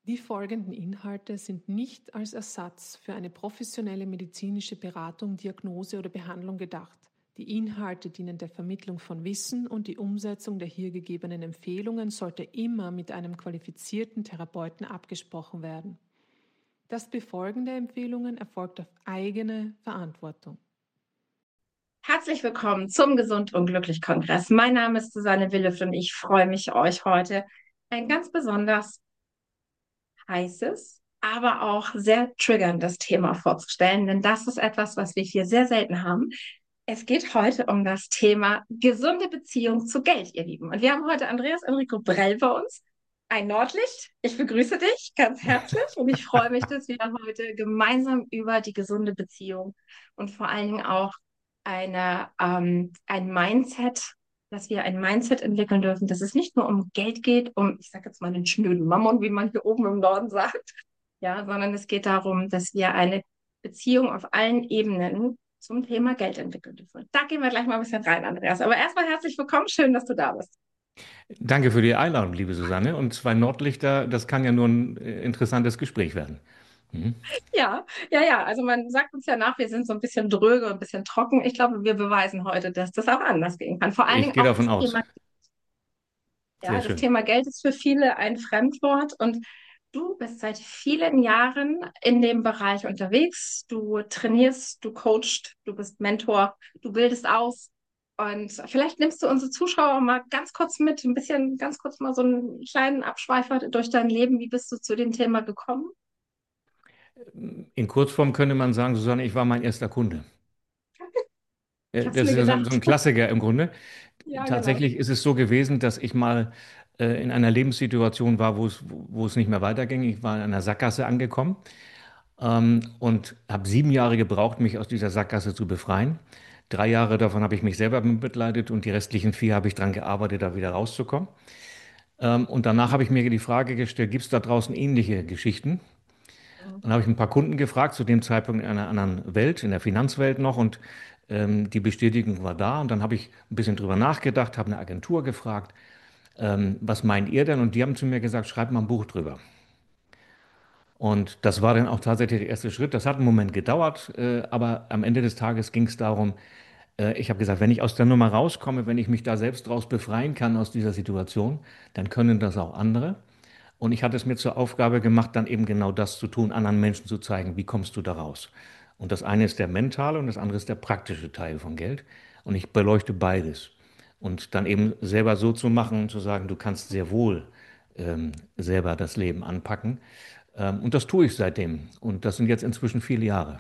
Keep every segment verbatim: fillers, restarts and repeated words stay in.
Die folgenden Inhalte sind nicht als Ersatz für eine professionelle medizinische Beratung, Diagnose oder Behandlung gedacht. Die Inhalte dienen der Vermittlung von Wissen und die Umsetzung der hier gegebenen Empfehlungen sollte immer mit einem qualifizierten Therapeuten abgesprochen werden. Das Befolgen der Empfehlungen erfolgt auf eigene Verantwortung. Herzlich willkommen zum Gesund und Glücklich Kongress. Mein Name ist Susanne Willift und ich freue mich, euch heute ein ganz besonders heißes, aber auch sehr triggerndes Thema vorzustellen, denn das ist etwas, was wir hier sehr selten haben. Es geht heute um das Thema gesunde Beziehung zu Geld, ihr Lieben. Und wir haben heute Andreas Enrico Brell bei uns, ein Nordlicht. Ich begrüße dich ganz herzlich und ich freue mich, dass wir heute gemeinsam über die gesunde Beziehung und vor allen Dingen auch eine, ähm, ein Mindset, dass wir ein Mindset entwickeln dürfen, dass es nicht nur um Geld geht, um, ich sage jetzt mal, den schnöden Mammon, wie man hier oben im Norden sagt, ja, sondern es geht darum, dass wir eine Beziehung auf allen Ebenen zum Thema Geld entwickeln dürfen. Da gehen wir gleich mal ein bisschen rein, Andreas. Aber erstmal herzlich willkommen, schön, dass du da bist. Danke für die Einladung, liebe Susanne. Und zwei Nordlichter, das kann ja nur ein äh, interessantes Gespräch werden. Mhm. Ja, ja, ja. Also man sagt uns ja nach, wir sind so ein bisschen dröge, ein bisschen trocken. Ich glaube, wir beweisen heute, dass das auch anders gehen kann. Vor allen Ich Dingen gehe auch davon das aus. Thema, Sehr ja, das schön. Thema Geld ist für viele ein Fremdwort und du bist seit vielen Jahren in dem Bereich unterwegs. Du trainierst, du coachst, du bist Mentor, du bildest aus. Und vielleicht nimmst du unsere Zuschauer mal ganz kurz mit, ein bisschen, ganz kurz mal so einen kleinen Abschweifer durch dein Leben. Wie bist du zu dem Thema gekommen? In Kurzform könnte man sagen, Susanne, ich war mein erster Kunde. Ich Äh, habe es Das mir ist ja so ein, so gedacht. ein Klassiker im Grunde. Ja, genau. Tatsächlich ist es so gewesen, dass ich mal äh, in einer Lebenssituation war, wo es, wo es nicht mehr weiterging. Ich war in einer Sackgasse angekommen ähm, und habe sieben Jahre gebraucht, mich aus dieser Sackgasse zu befreien. Drei Jahre davon habe ich mich selber bemitleidet und die restlichen vier habe ich daran gearbeitet, da wieder rauszukommen. Ähm, und danach habe ich mir die Frage gestellt, gibt es da draußen ähnliche Geschichten? Dann habe ich ein paar Kunden gefragt, zu dem Zeitpunkt in einer anderen Welt, in der Finanzwelt noch, und ähm, die Bestätigung war da. Und dann habe ich ein bisschen drüber nachgedacht, habe eine Agentur gefragt, ähm, was meint ihr denn? Und die haben zu mir gesagt, schreib mal ein Buch drüber. Und das war dann auch tatsächlich der erste Schritt. Das hat einen Moment gedauert, äh, aber am Ende des Tages ging es darum, äh, ich habe gesagt, wenn ich aus der Nummer rauskomme, wenn ich mich da selbst draus befreien kann aus dieser Situation, dann können das auch andere. Und ich hatte es mir zur Aufgabe gemacht, dann eben genau das zu tun, anderen Menschen zu zeigen, wie kommst du da raus. Und das eine ist der mentale und das andere ist der praktische Teil von Geld. Und ich beleuchte beides. Und dann eben selber so zu machen, zu sagen, du kannst sehr wohl ähm, selber das Leben anpacken. Ähm, und das tue ich seitdem. Und das sind jetzt inzwischen viele Jahre.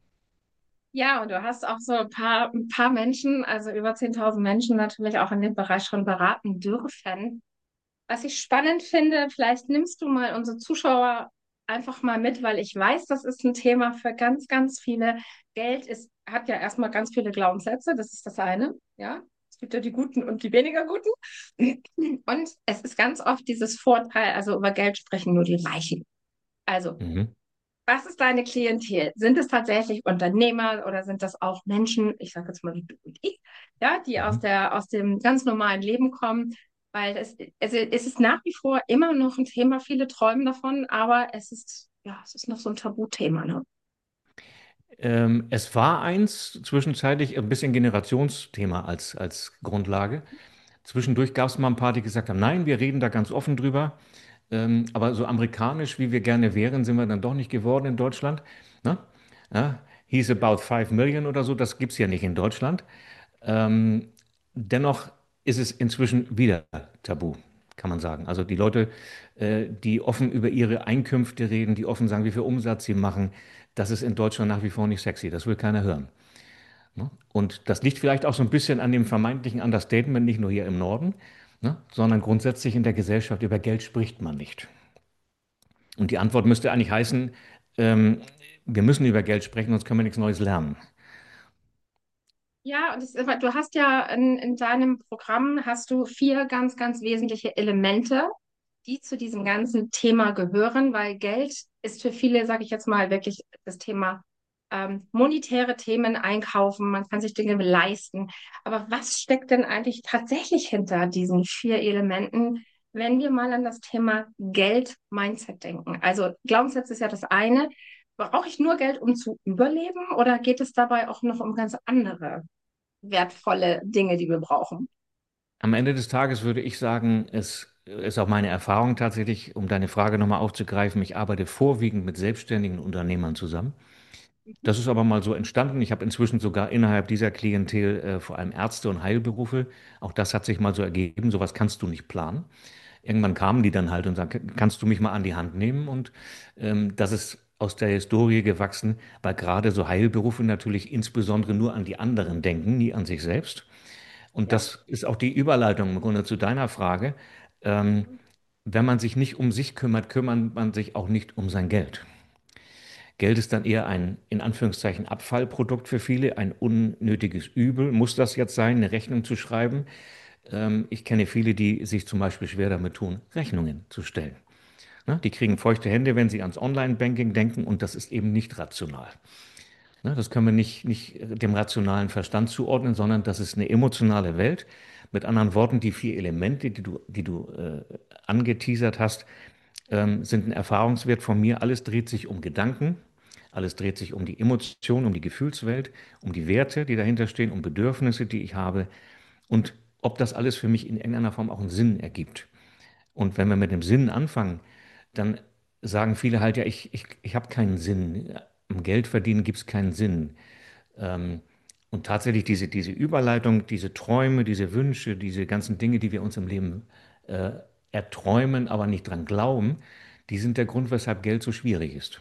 Ja, und du hast auch so ein paar, ein paar Menschen, also über zehntausend Menschen natürlich auch in dem Bereich schon beraten dürfen. Was ich spannend finde, vielleicht nimmst du mal unsere Zuschauer einfach mal mit, weil ich weiß, das ist ein Thema für ganz, ganz viele. Geld ist, hat ja erstmal ganz viele Glaubenssätze, das ist das eine, ja. Es gibt ja die guten und die weniger guten. Und es ist ganz oft dieses Vorteil, also über Geld sprechen nur die Reichen. Also Mhm. was ist deine Klientel? Sind es tatsächlich Unternehmer oder sind das auch Menschen, ich sage jetzt mal wie du und ich, ja, die aus Mhm. der, aus dem ganz normalen Leben kommen? Weil es, also es ist nach wie vor immer noch ein Thema, viele träumen davon, aber es ist, ja, es ist noch so ein Tabuthema, ne? Ähm, es war eins, zwischenzeitlich ein bisschen Generationsthema als, als Grundlage. Zwischendurch gab es mal ein paar, die gesagt haben, nein, wir reden da ganz offen drüber. Ähm, aber so amerikanisch, wie wir gerne wären, sind wir dann doch nicht geworden in Deutschland. Ne? Ja, he's about five million oder so, das gibt es ja nicht in Deutschland. Ähm, dennoch ist es inzwischen wieder tabu, kann man sagen. Also die Leute, äh, die offen über ihre Einkünfte reden, die offen sagen, wie viel Umsatz sie machen, das ist in Deutschland nach wie vor nicht sexy. Das will keiner hören. Ne? Und das liegt vielleicht auch so ein bisschen an dem vermeintlichen Understatement, nicht nur hier im Norden, ne, sondern grundsätzlich in der Gesellschaft. Über Geld spricht man nicht. Und die Antwort müsste eigentlich heißen, ähm, wir müssen über Geld sprechen, sonst können wir nichts Neues lernen. Ja, und es, ist- du hast ja in, in deinem Programm hast du vier ganz, ganz wesentliche Elemente, die zu diesem ganzen Thema gehören, weil Geld ist für viele, sage ich jetzt mal, wirklich das Thema ähm, monetäre Themen einkaufen, man kann sich Dinge leisten. Aber was steckt denn eigentlich tatsächlich hinter diesen vier Elementen? wenn wir mal an das Thema Geld-Mindset denken. Also Glaubenssätze ist ja das eine. Brauche ich nur Geld, um zu überleben, oder geht es dabei auch noch um ganz andere wertvolle Dinge, die wir brauchen? Am Ende des Tages würde ich sagen, es ist auch meine Erfahrung tatsächlich, um deine Frage nochmal aufzugreifen. Ich arbeite vorwiegend mit selbstständigen Unternehmern zusammen. Das ist aber mal so entstanden. Ich habe inzwischen sogar innerhalb dieser Klientel äh, vor allem Ärzte und Heilberufe. Auch das hat sich mal so ergeben. Sowas kannst du nicht planen. Irgendwann kamen die dann halt und sagten, kannst du mich mal an die Hand nehmen? Und ähm, das ist aus der Historie gewachsen, weil gerade so Heilberufe natürlich insbesondere nur an die anderen denken, nie an sich selbst. Und Ja. das ist auch die Überleitung im Grunde zu deiner Frage. Ähm, wenn man sich nicht um sich kümmert, kümmert man sich auch nicht um sein Geld. Geld ist dann eher ein, in Anführungszeichen, Abfallprodukt für viele, ein unnötiges Übel. Muss das jetzt sein, eine Rechnung zu schreiben? Ähm, ich kenne viele, die sich zum Beispiel schwer damit tun, Rechnungen zu stellen. Ne? Die kriegen feuchte Hände, wenn sie ans Online-Banking denken, und das ist eben nicht rational. Ne? Das können wir nicht, nicht dem rationalen Verstand zuordnen, sondern das ist eine emotionale Welt. Mit anderen Worten, die vier Elemente, die du, die du äh, angeteasert hast, ähm, sind ein Erfahrungswert von mir. Alles dreht sich um Gedanken, alles dreht sich um die Emotion, um die Gefühlswelt, um die Werte, die dahinter stehen, um Bedürfnisse, die ich habe, und ob das alles für mich in irgendeiner Form auch einen Sinn ergibt. Und wenn wir mit dem Sinn anfangen, dann sagen viele halt, ja, ich, ich, ich habe keinen Sinn. Am Geld verdienen gibt es keinen Sinn. Ähm, und tatsächlich diese, diese Überleitung, diese Träume, diese Wünsche, diese ganzen Dinge, die wir uns im Leben äh, erträumen, aber nicht dran glauben, die sind der Grund, weshalb Geld so schwierig ist.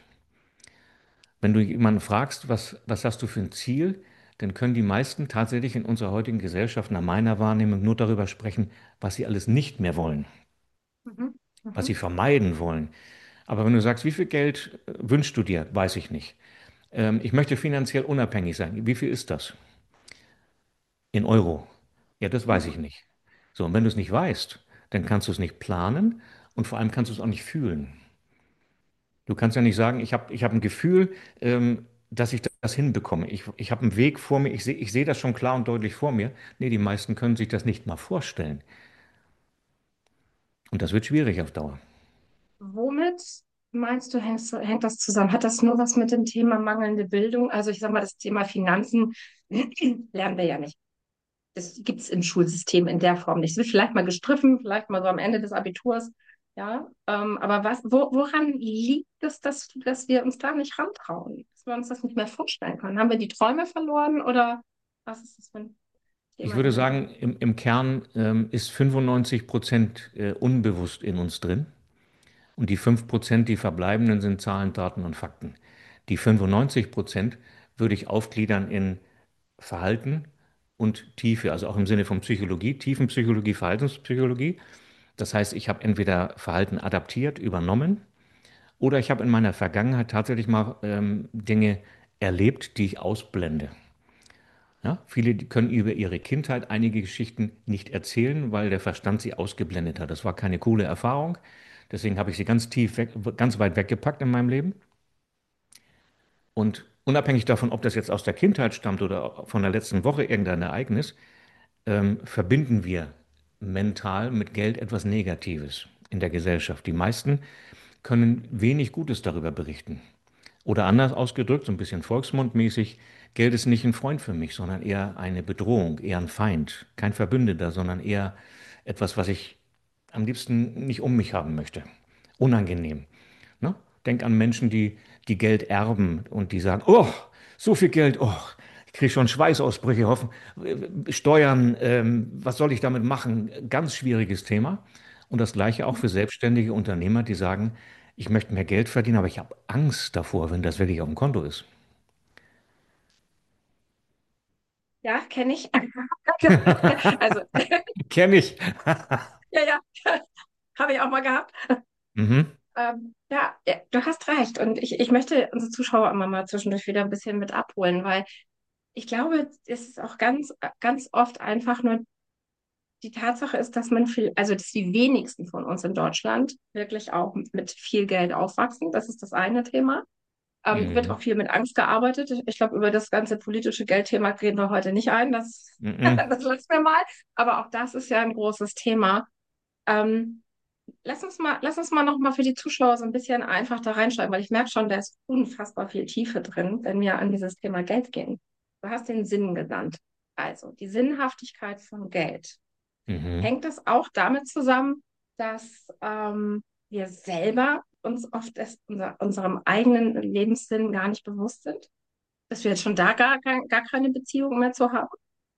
Wenn du jemanden fragst, was, was hast du für ein Ziel, dann können die meisten tatsächlich in unserer heutigen Gesellschaft nach meiner Wahrnehmung nur darüber sprechen, was sie alles nicht mehr wollen, Mhm. was sie Mhm. vermeiden wollen. Aber wenn du sagst, wie viel Geld äh, wünschst du dir, weiß ich nicht. Ähm, ich möchte finanziell unabhängig sein. Wie viel ist das? In Euro. Ja, das weiß ich Mhm. nicht. So, und wenn du es nicht weißt, dann kannst du es nicht planen und vor allem kannst du es auch nicht fühlen. Du kannst ja nicht sagen, ich habe ich hab ein Gefühl, ähm, dass ich das hinbekomme. Ich, ich habe einen Weg vor mir, ich sehe ich seh das schon klar und deutlich vor mir. Nee, die meisten können sich das nicht mal vorstellen. Und das wird schwierig auf Dauer. Womit meinst du, hängt, hängt das zusammen? Hat das nur was mit dem Thema mangelnde Bildung? Also ich sage mal, das Thema Finanzen lernen wir ja nicht. Das gibt es im Schulsystem in der Form nicht. Es wird vielleicht mal gestriffen, vielleicht mal so am Ende des Abiturs. Ja, ähm, aber was, wo, woran liegt es, dass, dass wir uns da nicht rantrauen? Dass wir uns das nicht mehr vorstellen können? Haben wir die Träume verloren oder was ist das für ein Ich Thema würde dahinter? sagen, im, im Kern ähm, ist fünfundneunzig Prozent äh, unbewusst in uns drin. Und die fünf Prozent, die verbleibenden, sind Zahlen, Daten und Fakten. Die fünfundneunzig Prozent würde ich aufgliedern in Verhalten und Tiefe, also auch im Sinne von Psychologie, Tiefenpsychologie, Verhaltenspsychologie. Das heißt, ich habe entweder Verhalten adaptiert, übernommen, oder ich habe in meiner Vergangenheit tatsächlich mal ähm, Dinge erlebt, die ich ausblende. Ja, viele die können über ihre Kindheit einige Geschichten nicht erzählen, weil der Verstand sie ausgeblendet hat. Das war keine coole Erfahrung. Deswegen habe ich sie ganz tief weg, ganz weit weggepackt in meinem Leben. Und unabhängig davon, ob das jetzt aus der Kindheit stammt oder von der letzten Woche irgendein Ereignis, ähm, verbinden wir mental mit Geld etwas Negatives in der Gesellschaft. Die meisten können wenig Gutes darüber berichten. Oder anders ausgedrückt, so ein bisschen volksmundmäßig, Geld ist nicht ein Freund für mich, sondern eher eine Bedrohung, eher ein Feind. Kein Verbündeter, sondern eher etwas, was ich am liebsten nicht um mich haben möchte. Unangenehm. Ne? Denk an Menschen, die, die Geld erben und die sagen, oh, so viel Geld, oh, ich kriege schon Schweißausbrüche, hoffen, äh, Steuern, ähm, was soll ich damit machen? Ganz schwieriges Thema. Und das Gleiche auch für selbstständige Unternehmer, die sagen, ich möchte mehr Geld verdienen, aber ich habe Angst davor, wenn das wirklich auf dem Konto ist. Ja, kenne ich. Also, Kenne ich. ja, ja, habe ich auch mal gehabt. Mhm. Ähm, ja, ja, du hast recht. Und ich, ich möchte unsere Zuschauer immer mal zwischendurch wieder ein bisschen mit abholen, weil ich glaube, es ist auch ganz, ganz oft einfach nur die Tatsache ist, dass man viel, also dass die wenigsten von uns in Deutschland wirklich auch mit viel Geld aufwachsen. Das ist das eine Thema. Ähm, wird auch Mhm. viel mit Angst gearbeitet. Ich glaube, über das ganze politische Geldthema reden wir heute nicht ein. Das, Mhm. das lassen wir mal. Aber auch das ist ja ein großes Thema. Ähm, Lass uns mal, lass uns mal noch mal für die Zuschauer so ein bisschen einfach da reinschreiben, weil ich merke schon, da ist unfassbar viel Tiefe drin, wenn wir an dieses Thema Geld gehen. Du hast den Sinn genannt. Also die Sinnhaftigkeit von Geld. Mhm. Hängt das auch damit zusammen, dass ähm, wir selber uns oft des, unser, unserem eigenen Lebenssinn gar nicht bewusst sind? Dass wir jetzt schon da gar, gar, gar keine Beziehung mehr zu haben?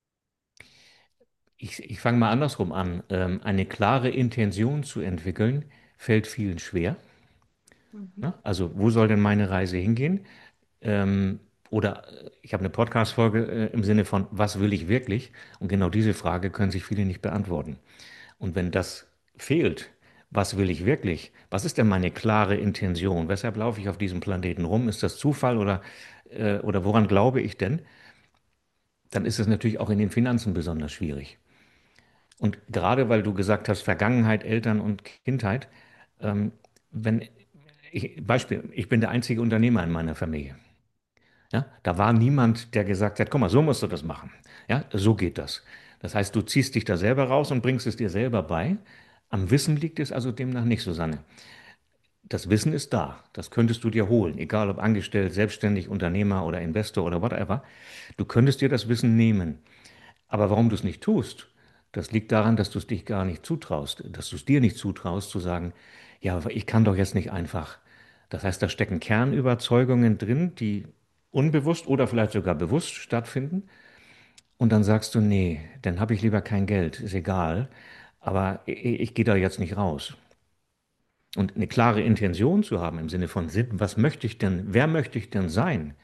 Ich, ich fange mal andersrum an. Ähm, eine klare Intention zu entwickeln, fällt vielen schwer. Mhm. Ne? Also, wo soll denn meine Reise hingehen? Ähm, oder äh, ich habe eine Podcast-Folge äh, im Sinne von, was will ich wirklich? Und genau diese Frage können sich viele nicht beantworten. Und wenn das fehlt, was will ich wirklich? Was ist denn meine klare Intention? Weshalb laufe ich auf diesem Planeten rum? Ist das Zufall oder, äh, oder woran glaube ich denn? Dann ist es natürlich auch in den Finanzen besonders schwierig. Und gerade weil du gesagt hast, Vergangenheit, Eltern und Kindheit, ähm, wenn ich, Beispiel, ich bin der einzige Unternehmer in meiner Familie. Ja, da war niemand, der gesagt hat, guck mal, so musst du das machen. Ja, so geht das. Das heißt, du ziehst dich da selber raus und bringst es dir selber bei. Am Wissen liegt es also demnach nicht, Susanne. Das Wissen ist da. Das könntest du dir holen, egal ob angestellt, selbstständig, Unternehmer oder Investor oder whatever. Du könntest dir das Wissen nehmen. Aber warum du es nicht tust, das liegt daran, dass du es dich gar nicht zutraust, dass du es dir nicht zutraust zu sagen, ja, aber ich kann doch jetzt nicht einfach. Das heißt, da stecken Kernüberzeugungen drin, die unbewusst oder vielleicht sogar bewusst stattfinden. Und dann sagst du, nee, dann habe ich lieber kein Geld, ist egal. Aber ich, ich gehe da jetzt nicht raus. Und eine klare Intention zu haben im Sinne von, was möchte ich denn, wer möchte ich denn sein?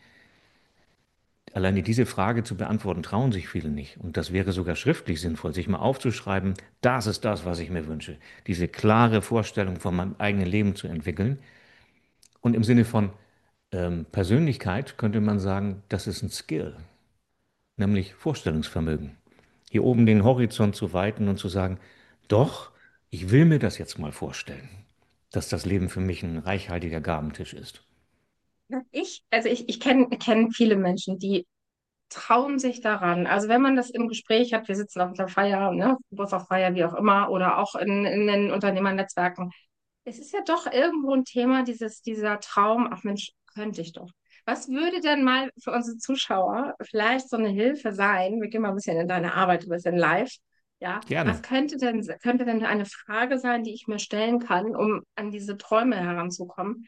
Alleine diese Frage zu beantworten, trauen sich viele nicht. Und das wäre sogar schriftlich sinnvoll, sich mal aufzuschreiben, das ist das, was ich mir wünsche. Diese klare Vorstellung von meinem eigenen Leben zu entwickeln. Und im Sinne von ähm, Persönlichkeit könnte man sagen, das ist ein Skill, nämlich Vorstellungsvermögen. Hier oben den Horizont zu weiten und zu sagen, doch, ich will mir das jetzt mal vorstellen, dass das Leben für mich ein reichhaltiger Gabentisch ist. Ich, also ich, ich kenne kenn viele Menschen, die trauen sich daran. Also wenn man das im Gespräch hat, wir sitzen auf der Feier, ne, Geburtstagsfeier, wie auch immer, oder auch in, in den Unternehmernetzwerken. Es ist ja doch irgendwo ein Thema, dieses, dieser Traum, ach Mensch, könnte ich doch. Was würde denn mal für unsere Zuschauer vielleicht so eine Hilfe sein? Wir gehen mal ein bisschen in deine Arbeit, ein bisschen live. Ja, Gerne. was könnte denn, könnte denn eine Frage sein, die ich mir stellen kann, um an diese Träume heranzukommen,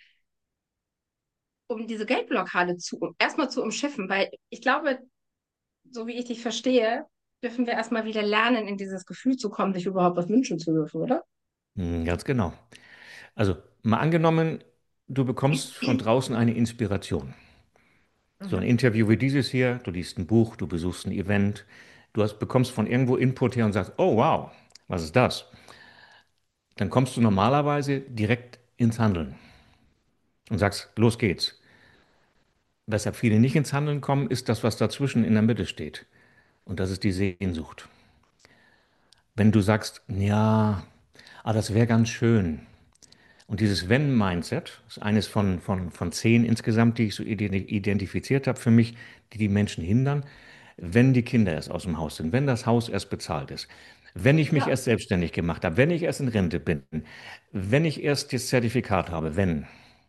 um diese Geldblockade zu, erstmal zu umschiffen? Weil ich glaube, so wie ich dich verstehe, dürfen wir erstmal wieder lernen, in dieses Gefühl zu kommen, sich überhaupt was wünschen zu dürfen, oder? Hm, ganz genau. Also mal angenommen, du bekommst von draußen eine Inspiration. So ein Mhm. Interview wie dieses hier, du liest ein Buch, du besuchst ein Event, du hast, bekommst von irgendwo Input her und sagst, oh wow, was ist das? Dann kommst du normalerweise direkt ins Handeln und sagst, los geht's. Weshalb viele nicht ins Handeln kommen, ist das, was dazwischen in der Mitte steht. Und das ist die Sehnsucht. Wenn du sagst, ja, ah, das wäre ganz schön. Und dieses Wenn-Mindset ist eines von, von, von zehn insgesamt, die ich so identifiziert habe für mich, die die Menschen hindern. Wenn die Kinder erst aus dem Haus sind, wenn das Haus erst bezahlt ist, wenn ich mich Ja, erst selbstständig gemacht habe, wenn ich erst in Rente bin, wenn ich erst das Zertifikat habe, wenn.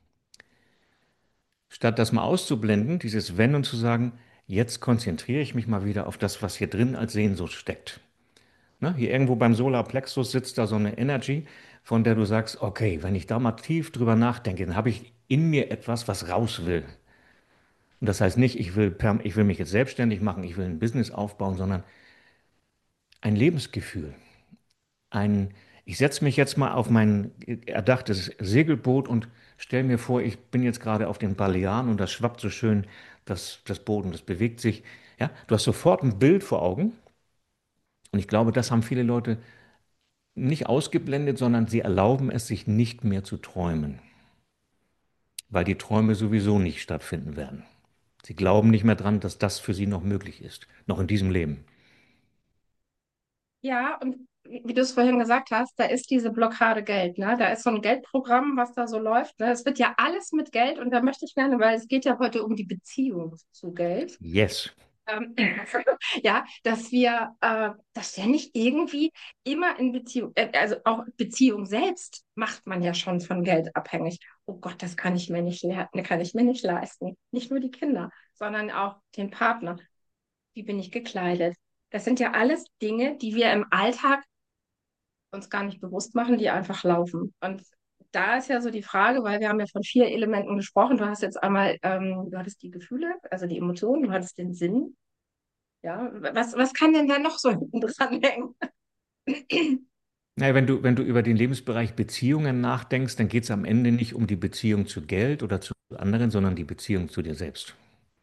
Statt das mal auszublenden, dieses Wenn und zu sagen, jetzt konzentriere ich mich mal wieder auf das, was hier drin als Sehnsucht steckt. Ne? Hier irgendwo beim Solarplexus sitzt da so eine Energy, von der du sagst, okay, wenn ich da mal tief drüber nachdenke, dann habe ich in mir etwas, was raus will. Und das heißt nicht, ich will, per, ich will mich jetzt selbstständig machen, ich will ein Business aufbauen, sondern ein Lebensgefühl. Ein, ich setze mich jetzt mal auf mein erdachtes Segelboot und stelle mir vor, ich bin jetzt gerade auf den Balearen und das schwappt so schön, das, das Boden, das bewegt sich. Ja, du hast sofort ein Bild vor Augen. Und ich glaube, das haben viele Leute nicht ausgeblendet, sondern sie erlauben es sich nicht mehr zu träumen, weil die Träume sowieso nicht stattfinden werden. Sie glauben nicht mehr dran, dass das für sie noch möglich ist, noch in diesem Leben. ja, und wie wie du es vorhin gesagt hast, da ist diese Blockade Geld, ne? Da ist so ein Geldprogramm, was da so läuft, ne? Es wird ja alles mit Geld und da möchte ich gerne, weil es geht ja heute um die Beziehung zu Geld. Yes. ähm, ja, dass wir, äh, dass wir nicht irgendwie immer in Beziehung, äh, also auch Beziehung selbst macht man ja schon von Geld abhängig. Oh Gott, das kann ich mir nicht, le- kann ich mir nicht leisten. Nicht nur die Kinder, sondern auch den Partner. Wie bin ich gekleidet? Das sind ja alles Dinge, die wir im Alltag uns gar nicht bewusst machen, die einfach laufen. Und da ist ja so die Frage, weil wir haben ja von vier Elementen gesprochen. Du hast jetzt einmal, ähm, du hattest die Gefühle, also die Emotionen, du hattest den Sinn. Ja, was, was kann denn da noch so hinten dran hängen? Naja, wenn du, wenn du über den Lebensbereich Beziehungen nachdenkst, dann geht es am Ende nicht um die Beziehung zu Geld oder zu anderen, sondern die Beziehung zu dir selbst.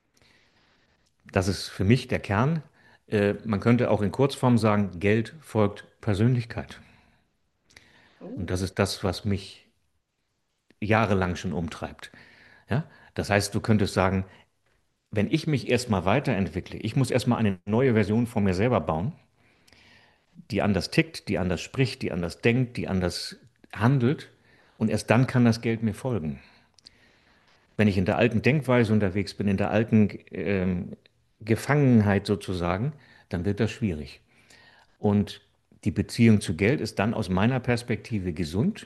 Das ist für mich der Kern. Äh, man könnte auch in Kurzform sagen, Geld folgt Persönlichkeit. Und Oh, das ist das, was mich jahrelang schon umtreibt. Ja? Das heißt, du könntest sagen, wenn ich mich erstmal weiterentwickle, ich muss erstmal eine neue Version von mir selber bauen, die anders tickt, die anders spricht, die anders denkt, die anders handelt. Und erst dann kann das Geld mir folgen. Wenn ich in der alten Denkweise unterwegs bin, in der alten ähm, Gefangenheit sozusagen, dann wird das schwierig. Und die Beziehung zu Geld ist dann aus meiner Perspektive gesund,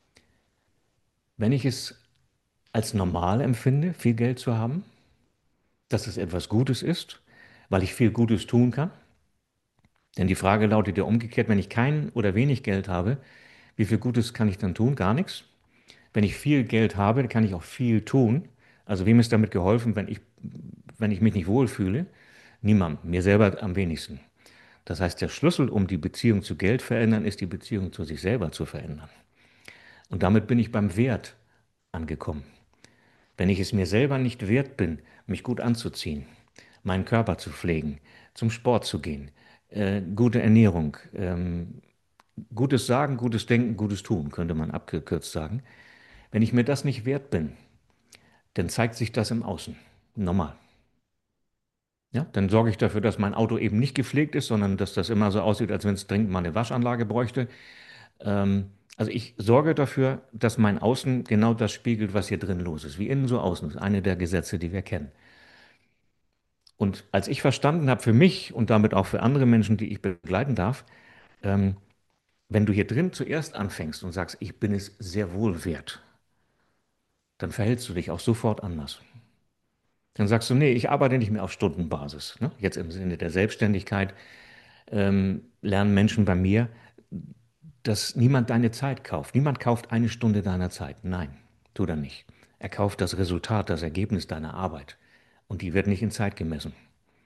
wenn ich es als normal empfinde, viel Geld zu haben, dass es etwas Gutes ist, weil ich viel Gutes tun kann. Denn die Frage lautet ja umgekehrt, wenn ich kein oder wenig Geld habe, wie viel Gutes kann ich dann tun? Gar nichts. Wenn ich viel Geld habe, dann kann ich auch viel tun. Also wem ist damit geholfen, wenn ich, wenn ich mich nicht wohlfühle? Niemand, mir selber am wenigsten. Das heißt, der Schlüssel, um die Beziehung zu Geld verändern, ist die Beziehung zu sich selber zu verändern. Und damit bin ich beim Wert angekommen. Wenn ich es mir selber nicht wert bin, mich gut anzuziehen, meinen Körper zu pflegen, zum Sport zu gehen, äh, gute Ernährung, ähm, gutes Sagen, gutes Denken, gutes Tun, könnte man abgekürzt sagen. Wenn ich mir das nicht wert bin, dann zeigt sich das im Außen. Normal. Ja, dann sorge ich dafür, dass mein Auto eben nicht gepflegt ist, sondern dass das immer so aussieht, als wenn es dringend mal eine Waschanlage bräuchte. Ähm, also ich sorge dafür, dass mein Außen genau das spiegelt, was hier drin los ist. Wie innen so außen. Das ist eine der Gesetze, die wir kennen. Und als ich verstanden habe für mich und damit auch für andere Menschen, die ich begleiten darf, ähm, wenn du hier drin zuerst anfängst und sagst, ich bin es sehr wohl wert, dann verhältst du dich auch sofort anders. Dann sagst du, nee, ich arbeite nicht mehr auf Stundenbasis. Ne? Jetzt im Sinne der Selbstständigkeit ähm, lernen Menschen bei mir, dass niemand deine Zeit kauft. Niemand kauft eine Stunde deiner Zeit. Nein, tut er nicht. Er kauft das Resultat, das Ergebnis deiner Arbeit. Und die wird nicht in Zeit gemessen.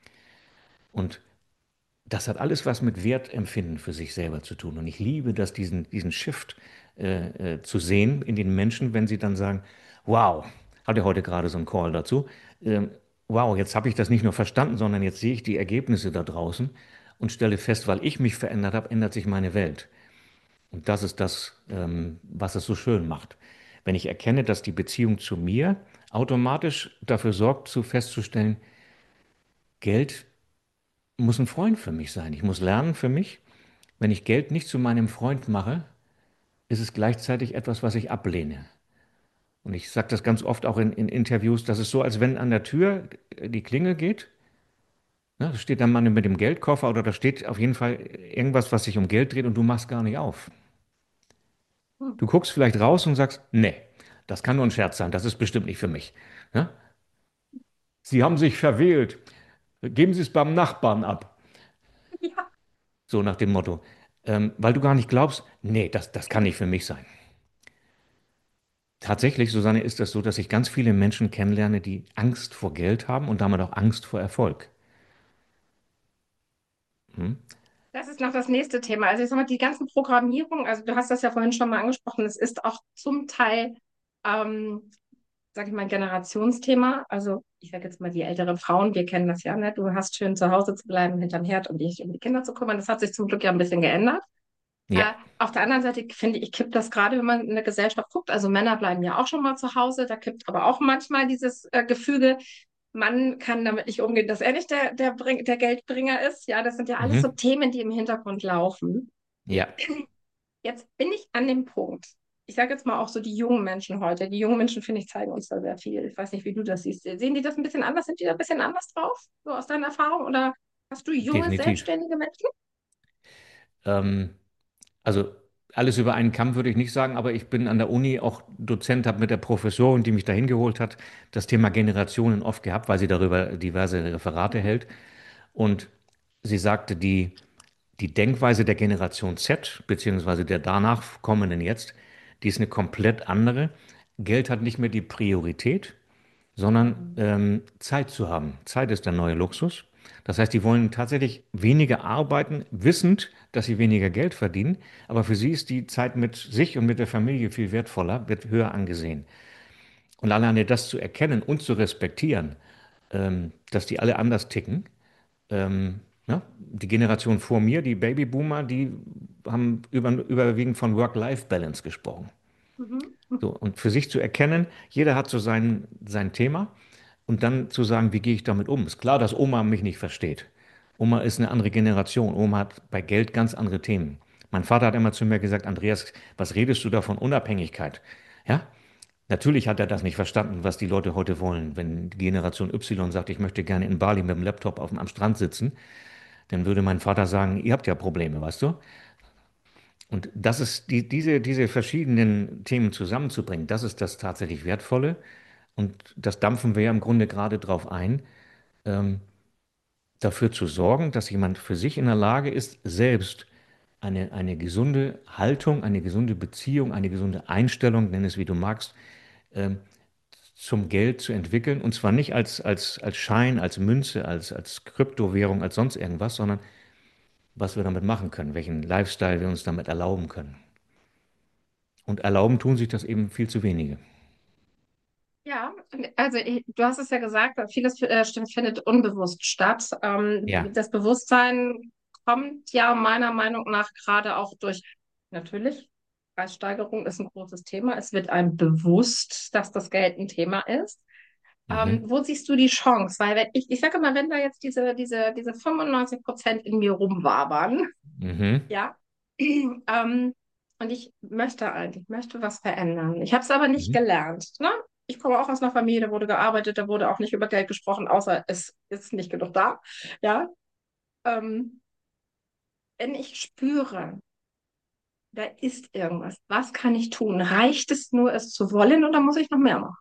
Und das hat alles was mit Wertempfinden für sich selber zu tun. Und ich liebe das, diesen, diesen Shift äh, äh, zu sehen in den Menschen, wenn sie dann sagen, wow, hatte heute gerade so einen Call dazu, ähm, wow, jetzt habe ich das nicht nur verstanden, sondern jetzt sehe ich die Ergebnisse da draußen und stelle fest, weil ich mich verändert habe, ändert sich meine Welt. Und das ist das, ähm, was es so schön macht. Wenn ich erkenne, dass die Beziehung zu mir automatisch dafür sorgt, zu festzustellen, Geld muss ein Freund für mich sein. Ich muss lernen für mich, wenn ich Geld nicht zu meinem Freund mache, ist es gleichzeitig etwas, was ich ablehne. Und ich sage das ganz oft auch in, in Interviews, das ist so, als wenn an der Tür die Klingel geht. Ne, da steht der Mann mit dem Geldkoffer oder da steht auf jeden Fall irgendwas, was sich um Geld dreht und du machst gar nicht auf. hm. Du guckst vielleicht raus und sagst, nee, das kann nur ein Scherz sein, das ist bestimmt nicht für mich. Ne? Sie haben sich verwählt, geben Sie es beim Nachbarn ab. Ja, So nach dem Motto. Ähm, weil du gar nicht glaubst, nee, das, das kann nicht für mich sein. Tatsächlich, Susanne, ist es so, dass ich ganz viele Menschen kennenlerne, die Angst vor Geld haben und damit auch Angst vor Erfolg. Hm? das ist noch das nächste Thema. Also ich sag mal, die ganzen Programmierungen, also du hast das ja vorhin schon mal angesprochen, es ist auch zum Teil, ähm, sag ich mal, ein Generationsthema. Also ich sage jetzt mal die älteren Frauen, wir kennen das ja, ne? Du hast schön zu Hause zu bleiben, hinterm Herd und dich um die Kinder zu kümmern. Das hat sich zum Glück ja ein bisschen geändert. Ja. Äh, auf der anderen Seite finde ich, kippt das gerade, wenn man in der Gesellschaft guckt. Also Männer bleiben ja auch schon mal zu Hause. Da kippt aber auch manchmal dieses äh, Gefüge, Mann kann damit nicht umgehen, dass er nicht der, der, Bring, der Geldbringer ist. Ja, das sind ja alles so Mhm. Themen, die im Hintergrund laufen. Ja. Jetzt bin ich an dem Punkt. ich sage jetzt mal auch so die jungen Menschen heute. Die jungen Menschen, finde ich, zeigen uns da sehr viel. Ich weiß nicht, wie du das siehst. Sehen die das ein bisschen anders? Sind die da ein bisschen anders drauf? So aus deiner Erfahrung? Oder hast du junge, Definitiv. selbstständige Menschen? Ähm, also alles über einen Kamm würde ich nicht sagen, aber ich bin an der Uni auch Dozent, habe mit der Professorin, die mich dahin geholt hat, das Thema Generationen oft gehabt, weil sie darüber diverse Referate Mhm. hält. Und sie sagte, die, die Denkweise der Generation Z, beziehungsweise der danach kommenden jetzt, die ist eine komplett andere. Geld hat nicht mehr die Priorität, sondern Mhm. ähm, Zeit zu haben. Zeit ist der neue Luxus. Das heißt, die wollen tatsächlich weniger arbeiten, wissend, dass sie weniger Geld verdienen, aber für sie ist die Zeit mit sich und mit der Familie viel wertvoller, wird höher angesehen. Und alleine das zu erkennen und zu respektieren, ähm, dass die alle anders ticken, ähm, ja, die Generation vor mir, die Babyboomer, die haben über, überwiegend von Work-Life-Balance gesprochen. Mhm. So, und für sich zu erkennen, jeder hat so sein, sein Thema und dann zu sagen, wie gehe ich damit um? Ist klar, dass Oma mich nicht versteht. Oma ist eine andere Generation. Oma hat bei Geld ganz andere Themen. Mein Vater hat immer zu mir gesagt, Andreas, was redest du da von Unabhängigkeit? Ja, natürlich hat er das nicht verstanden, was die Leute heute wollen. Wenn die Generation Y sagt, ich möchte gerne in Bali mit dem Laptop auf dem, am Strand sitzen, dann würde mein Vater sagen, ihr habt ja Probleme, weißt du? Und das ist die, diese, diese verschiedenen Themen zusammenzubringen, das ist das tatsächlich Wertvolle. Und das dampfen wir ja im Grunde gerade drauf ein, ähm, dafür zu sorgen, dass jemand für sich in der Lage ist, selbst eine, eine gesunde Haltung, eine gesunde Beziehung, eine gesunde Einstellung, nenn es wie du magst, ähm, zum Geld zu entwickeln. Und zwar nicht als, als, als Schein, als Münze, als, als Kryptowährung, als sonst irgendwas, sondern was wir damit machen können, welchen Lifestyle wir uns damit erlauben können. Und erlauben tun sich das eben viel zu wenige. Ja, also ich, du hast es ja gesagt, vieles äh, stimmt, findet unbewusst statt. Ähm, Ja. das Bewusstsein kommt ja meiner Meinung nach gerade auch durch, natürlich, Preissteigerung ist ein großes Thema. Es wird einem bewusst, dass das Geld ein Thema ist. Ähm, Mhm. wo siehst du die Chance? Weil wenn ich, ich sage mal, wenn da jetzt diese, diese, diese fünfundneunzig Prozent in mir rumwabern, Mhm. ja, ähm, und ich möchte eigentlich, möchte was verändern. Ich habe es aber nicht Mhm. gelernt. Ne? Ich komme auch aus einer Familie, da wurde gearbeitet, da wurde auch nicht über Geld gesprochen, außer es ist nicht genug da. Ja, ähm, wenn ich spüre, da ist irgendwas, was kann ich tun? Reicht es nur, es zu wollen oder muss ich noch mehr machen?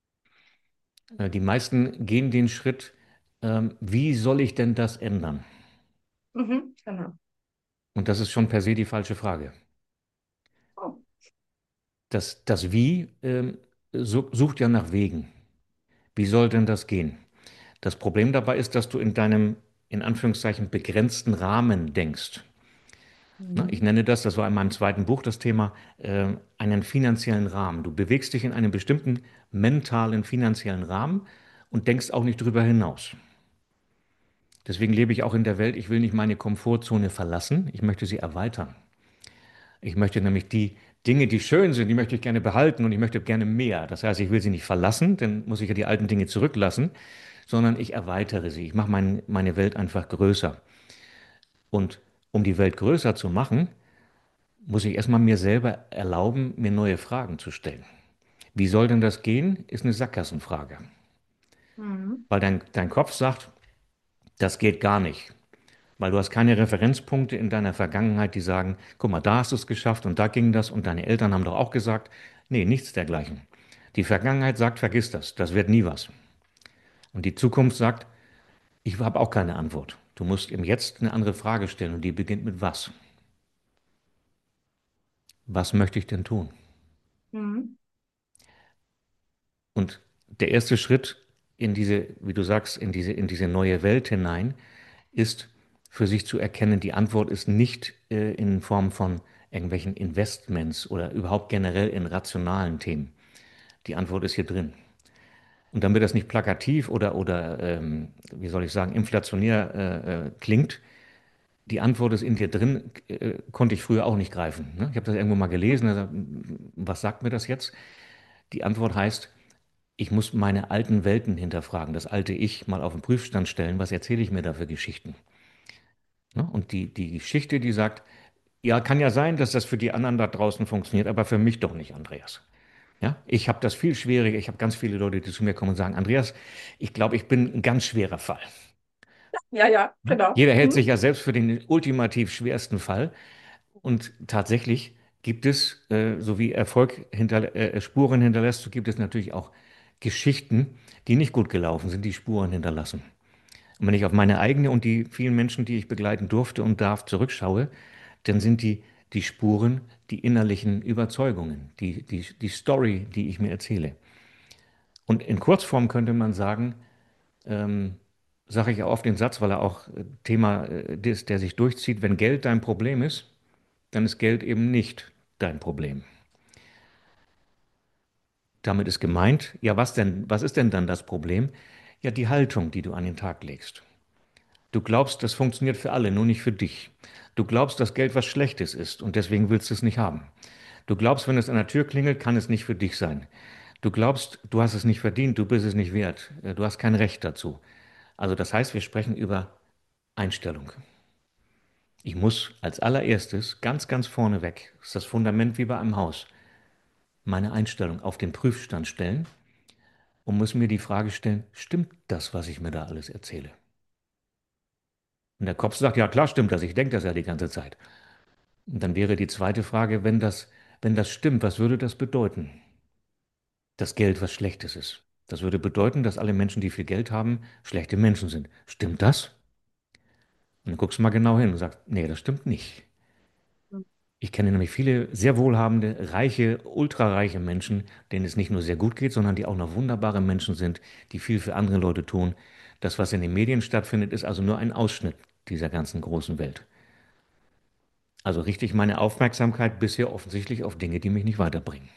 Äh, Die meisten gehen den Schritt, ähm, wie soll ich denn das ändern? Mhm, genau. Und das ist schon per se die falsche Frage. Oh. Das, das Wie ähm, su- sucht ja nach Wegen. Wie soll denn das gehen? Das Problem dabei ist, dass du in deinem, in Anführungszeichen, begrenzten Rahmen denkst. Ne, ich Mhm. nenne das, das war in meinem zweiten Buch das Thema, äh, einen finanziellen Rahmen. Du bewegst dich in einem bestimmten mentalen, finanziellen Rahmen und denkst auch nicht drüber hinaus. Deswegen lebe ich auch in der Welt, ich will nicht meine Komfortzone verlassen, ich möchte sie erweitern. Ich möchte nämlich die Dinge, die schön sind, die möchte ich gerne behalten und ich möchte gerne mehr. Das heißt, ich will sie nicht verlassen, dann muss ich ja die alten Dinge zurücklassen, sondern ich erweitere sie. Ich mache mein, meine Welt einfach größer. Und um die Welt größer zu machen, muss ich erstmal mir selber erlauben, mir neue Fragen zu stellen. Wie soll denn das gehen, ist eine Sackgassenfrage. Mhm. Weil dein, dein Kopf sagt, das geht gar nicht. Weil du hast keine Referenzpunkte in deiner Vergangenheit, die sagen, guck mal, da hast du es geschafft und da ging das und deine Eltern haben doch auch gesagt, nee, nichts dergleichen. Die Vergangenheit sagt, vergiss das, das wird nie was. Und die Zukunft sagt, ich habe auch keine Antwort. Du musst im Jetzt eine andere Frage stellen und die beginnt mit was? Was möchte ich denn tun? Mhm. Und der erste Schritt in diese, wie du sagst, in diese, in diese neue Welt hinein ist für sich zu erkennen, die Antwort ist nicht äh, in Form von irgendwelchen Investments oder überhaupt generell in rationalen Themen. Die Antwort ist hier drin. Und damit das nicht plakativ oder, oder ähm, wie soll ich sagen, inflationär äh, äh, klingt, die Antwort ist in dir drin, äh, konnte ich früher auch nicht greifen. Ne? Ich habe das irgendwo mal gelesen, also, was sagt mir das jetzt? Die Antwort heißt, ich muss meine alten Welten hinterfragen, das alte Ich mal auf den Prüfstand stellen, was erzähle ich mir da für Geschichten? Ne? Und die, die Geschichte, die sagt, Ja, kann ja sein, dass das für die anderen da draußen funktioniert, aber für mich doch nicht, Andreas. Ja, ich habe das viel schwieriger. Ich habe ganz viele Leute, die zu mir kommen und sagen, Andreas, ich glaube, ich bin ein ganz schwerer Fall. Ja, ja, Ja? genau. Jeder hält Mhm. sich ja selbst für den ultimativ schwersten Fall. Und tatsächlich gibt es, äh, so wie Erfolg hinter, äh, Spuren hinterlässt, so gibt es natürlich auch Geschichten, die nicht gut gelaufen sind, die Spuren hinterlassen. Und wenn ich auf meine eigene und die vielen Menschen, die ich begleiten durfte und darf, zurückschaue, dann sind die, die Spuren die innerlichen Überzeugungen, die, die, die Story, die ich mir erzähle. Und in Kurzform könnte man sagen, ähm, sage ich ja oft den Satz, weil er auch äh, Thema äh, ist, der sich durchzieht, wenn Geld dein Problem ist, dann ist Geld eben nicht dein Problem. Damit ist gemeint, ja, was denn, was ist denn dann das Problem? Ja, die Haltung, die du an den Tag legst. Du glaubst, das funktioniert für alle, nur nicht für dich. Du glaubst, dass Geld was Schlechtes ist und deswegen willst du es nicht haben. Du glaubst, wenn es an der Tür klingelt, kann es nicht für dich sein. Du glaubst, du hast es nicht verdient, du bist es nicht wert, äh, du hast kein Recht dazu. Also das heißt, wir sprechen über Einstellung. Ich muss als allererstes ganz, ganz vorne weg, das ist das Fundament wie bei einem Haus, meine Einstellung auf den Prüfstand stellen und muss mir die Frage stellen, stimmt das, was ich mir da alles erzähle? Und der Kopf sagt, ja klar stimmt das, ich denke das ja die ganze Zeit. Und dann wäre die zweite Frage, wenn das, wenn das stimmt, was würde das bedeuten? Dass Geld was Schlechtes ist. Das würde bedeuten, dass alle Menschen, die viel Geld haben, schlechte Menschen sind. Stimmt das? Und dann guckst du mal genau hin und sagst, nee, das stimmt nicht. Ich kenne nämlich viele sehr wohlhabende, reiche, ultrareiche Menschen, denen es nicht nur sehr gut geht, sondern die auch noch wunderbare Menschen sind, die viel für andere Leute tun. Das, was in den Medien stattfindet, ist also nur ein Ausschnitt dieser ganzen großen Welt. Also richte ich meine Aufmerksamkeit bisher offensichtlich auf Dinge, die mich nicht weiterbringen.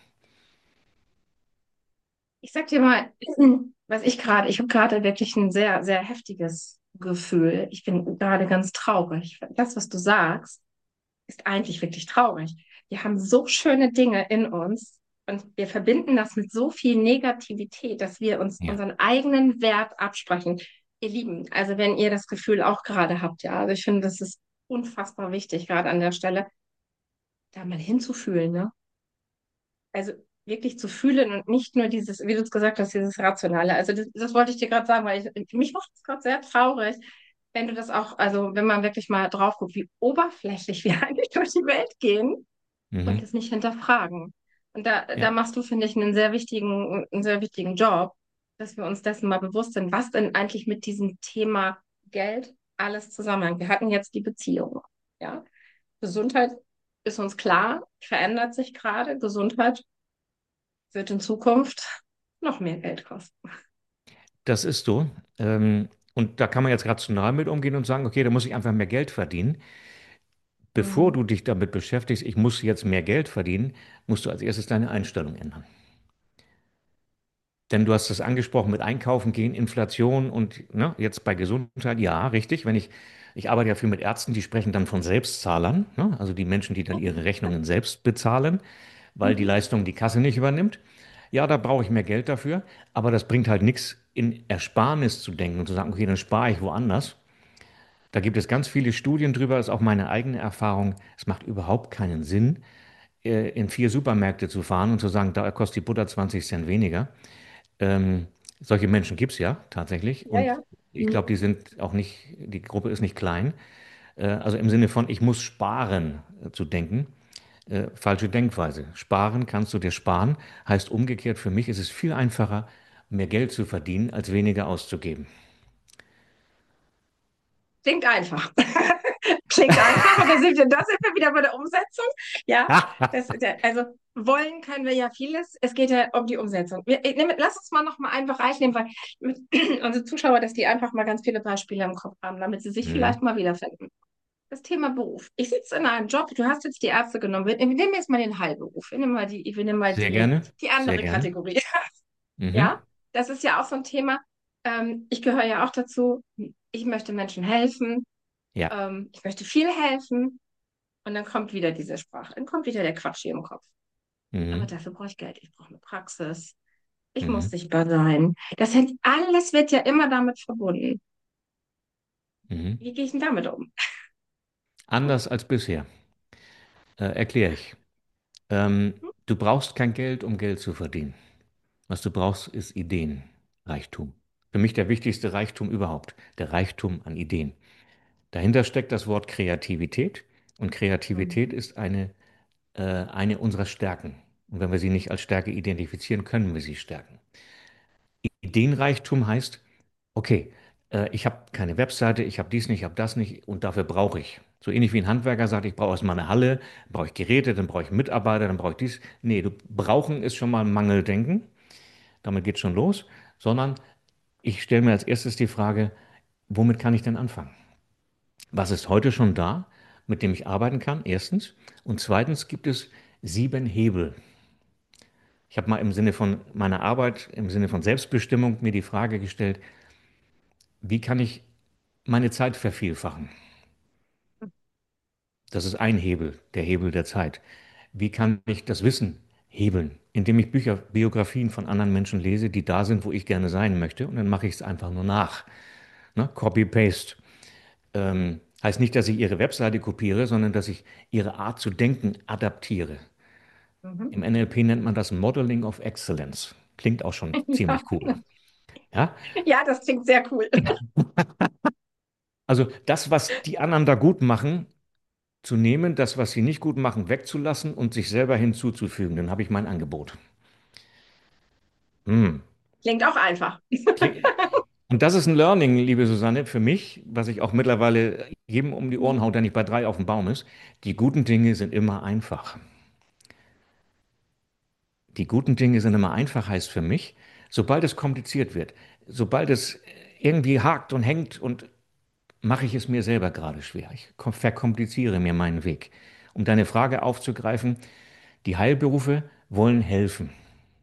Ich sag dir mal, was ich gerade, ich habe gerade wirklich ein sehr, sehr heftiges Gefühl. Ich bin gerade ganz traurig. Das, was du sagst, ist eigentlich wirklich traurig. Wir haben so schöne Dinge in uns und wir verbinden das mit so viel Negativität, dass wir uns Ja. unseren eigenen Wert absprechen. Ihr Lieben, also wenn ihr das Gefühl auch gerade habt, ja, also ich finde, das ist unfassbar wichtig, gerade an der Stelle, da mal hinzufühlen, ne? Also wirklich zu fühlen und nicht nur dieses, wie du es gesagt hast, dieses Rationale. Also das, das wollte ich dir gerade sagen, weil ich, mich macht es gerade sehr traurig, wenn du das auch, also wenn man wirklich mal drauf guckt, wie oberflächlich wir eigentlich durch die Welt gehen und Mhm. das nicht hinterfragen. Und da, da Ja. machst du, finde ich, einen sehr wichtigen, einen sehr wichtigen Job, dass wir uns dessen mal bewusst sind, was denn eigentlich mit diesem Thema Geld alles zusammenhängt. Wir hatten jetzt die Beziehung, ja. Gesundheit ist uns klar, verändert sich gerade. Gesundheit wird in Zukunft noch mehr Geld kosten. Das ist so. Ähm, und da kann man jetzt rational mit umgehen und sagen, okay, da muss ich einfach mehr Geld verdienen. Bevor Mhm. du dich damit beschäftigst, ich muss jetzt mehr Geld verdienen, musst du als erstes deine Einstellung ändern. Denn du hast es angesprochen mit Einkaufen gehen, Inflation und ne, jetzt bei Gesundheit, ja, richtig. Wenn ich, ich arbeite ja viel mit Ärzten, die sprechen dann von Selbstzahlern, ne, also die Menschen, die dann ihre Rechnungen selbst bezahlen, weil die Mhm. Leistung die Kasse nicht übernimmt. Ja, da brauche ich mehr Geld dafür, aber das bringt halt nichts, in Ersparnis zu denken und zu sagen, okay, dann spare ich woanders. Da gibt es ganz viele Studien drüber, ist auch meine eigene Erfahrung. Es macht überhaupt keinen Sinn, äh, in vier Supermärkte zu fahren und zu sagen, da kostet die Butter zwanzig Cent weniger. Ähm, Solche Menschen gibt es ja tatsächlich Ja, und ja. ich glaube, Mhm. die sind auch nicht, die Gruppe ist nicht klein. Äh, also im Sinne von, ich muss sparen, äh, zu denken. Äh, falsche Denkweise. Sparen kannst du dir sparen, heißt umgekehrt für mich ist es viel einfacher, mehr Geld zu verdienen, als weniger auszugeben. Klingt einfach. Klingt einfach, aber sind wir, da sind wir wieder bei der Umsetzung. Ja, das, der, also wollen können wir ja vieles. Es geht ja um die Umsetzung. Wir, ich nehme, lass uns mal noch mal einen Bereich nehmen, weil mit, unsere Zuschauer, dass die einfach mal ganz viele Beispiele im Kopf haben, damit sie sich vielleicht Mhm. mal wiederfinden. Das Thema Beruf. Ich sitze in einem Job, du hast jetzt die Ärzte genommen. Wir, wir nehmen jetzt mal den Heilberuf. Wir nehmen mal die, wir nehmen mal Sehr die, gerne, die sehr andere gerne. Kategorie. Mhm. Ja, das ist ja auch so ein Thema. Ähm, ich gehöre ja auch dazu. Ich möchte Menschen helfen. Ja. Ähm, ich möchte viel helfen. Und dann kommt wieder diese Sprache. Dann kommt wieder der Quatsch hier im Kopf. Aber Mhm. dafür brauche ich Geld. Ich brauche eine Praxis. Ich muss Mhm. sichtbar sein. Das hängt, alles wird ja immer damit verbunden. Mhm. Wie gehe ich denn damit um? Anders als bisher. Äh, erkläre ich. Ähm, du brauchst kein Geld, um Geld zu verdienen. Was du brauchst, ist Ideenreichtum. Für mich der wichtigste Reichtum überhaupt, der Reichtum an Ideen. Dahinter steckt das Wort Kreativität und Kreativität Mhm. ist eine, äh, eine unserer Stärken. Und wenn wir sie nicht als Stärke identifizieren, können wir sie stärken. Ideenreichtum heißt, okay, äh, ich habe keine Webseite, ich habe dies nicht, ich habe das nicht und dafür brauche ich. So ähnlich wie ein Handwerker sagt, ich brauche erstmal eine Halle, brauche ich Geräte, dann brauche ich Mitarbeiter, dann brauche ich dies. Nee, du brauchen ist schon mal ein Mangeldenken, damit geht schon los, sondern ich stelle mir als erstes die Frage, womit kann ich denn anfangen? Was ist heute schon da, mit dem ich arbeiten kann? Erstens. Und zweitens gibt es sieben Hebel. Ich habe mal im Sinne von meiner Arbeit, im Sinne von Selbstbestimmung mir die Frage gestellt, wie kann ich meine Zeit vervielfachen? Das ist ein Hebel, der Hebel der Zeit. Wie kann ich das Wissen hebeln? Indem ich Bücher, Biografien von anderen Menschen lese, die da sind, wo ich gerne sein möchte, und dann mache ich es einfach nur nach. Ne? Copy-Paste. Ähm, heißt nicht, dass ich ihre Webseite kopiere, sondern dass ich ihre Art zu denken adaptiere. Mhm. Im N L P nennt man das Modeling of Excellence. Klingt auch schon Ja. ziemlich cool. Ja? Ja, das klingt sehr cool. Also das, was die anderen da gut machen, zu nehmen, das, was sie nicht gut machen, wegzulassen und sich selber hinzuzufügen. Dann habe ich mein Angebot. Hm. Klingt auch einfach. Kling- Und das ist ein Learning, liebe Susanne, für mich, was ich auch mittlerweile jedem um die Ohren haut, der nicht bei drei auf dem Baum ist. Die guten Dinge sind immer einfach. Die guten Dinge sind immer einfach, heißt für mich, sobald es kompliziert wird, sobald es irgendwie hakt und hängt und mache ich es mir selber gerade schwer. Ich kom- verkompliziere mir meinen Weg. Um deine Frage aufzugreifen, die Heilberufe wollen helfen,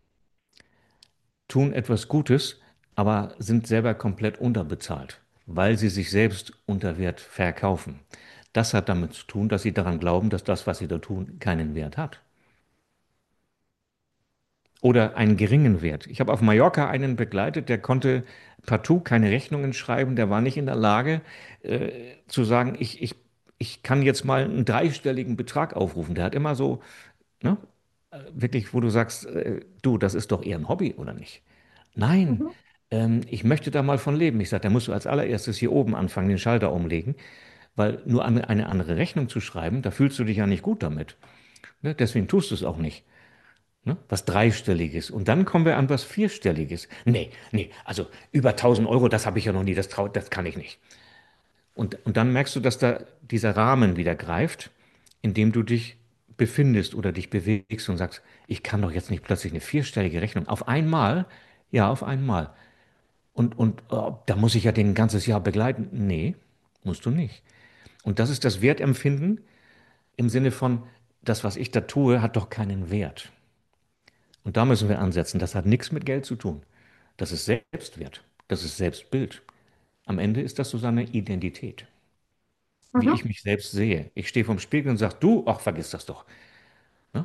tun etwas Gutes, aber sind selber komplett unterbezahlt, weil sie sich selbst unter Wert verkaufen. Das hat damit zu tun, dass sie daran glauben, dass das, was sie da tun, keinen Wert hat. Oder einen geringen Wert. Ich habe auf Mallorca einen begleitet, der konnte partout keine Rechnungen schreiben, der war nicht in der Lage äh, zu sagen, ich, ich, ich kann jetzt mal einen dreistelligen Betrag aufrufen. Der hat immer so, ne, äh, wirklich, wo du sagst, äh, du, das ist doch eher ein Hobby, oder nicht? Nein, Mhm. ähm, ich möchte da mal von leben. Ich sage, da musst du als allererstes hier oben anfangen, den Schalter umlegen, weil nur an, eine andere Rechnung zu schreiben, da fühlst du dich ja nicht gut damit. Ne? Deswegen tust du es auch nicht. Ne? Was Dreistelliges. Und dann kommen wir an was Vierstelliges. Nee, nee, also über tausend Euro, das habe ich ja noch nie, das, trau, das kann ich nicht. Und, und dann merkst du, dass da dieser Rahmen wieder greift, in dem du dich befindest oder dich bewegst und sagst, ich kann doch jetzt nicht plötzlich eine vierstellige Rechnung. Auf einmal, ja, auf einmal. Und, und oh, da muss ich ja den ein ganzes Jahr begleiten. Nee, musst du nicht. Und das ist das Wertempfinden im Sinne von, das, was ich da tue, hat doch keinen Wert. Und da müssen wir ansetzen. Das hat nichts mit Geld zu tun. Das ist Selbstwert. Das ist Selbstbild. Am Ende ist das so seine Identität, wie Mhm. ich mich selbst sehe. Ich stehe vorm Spiegel und sage, du, ach, vergiss das doch. Ne?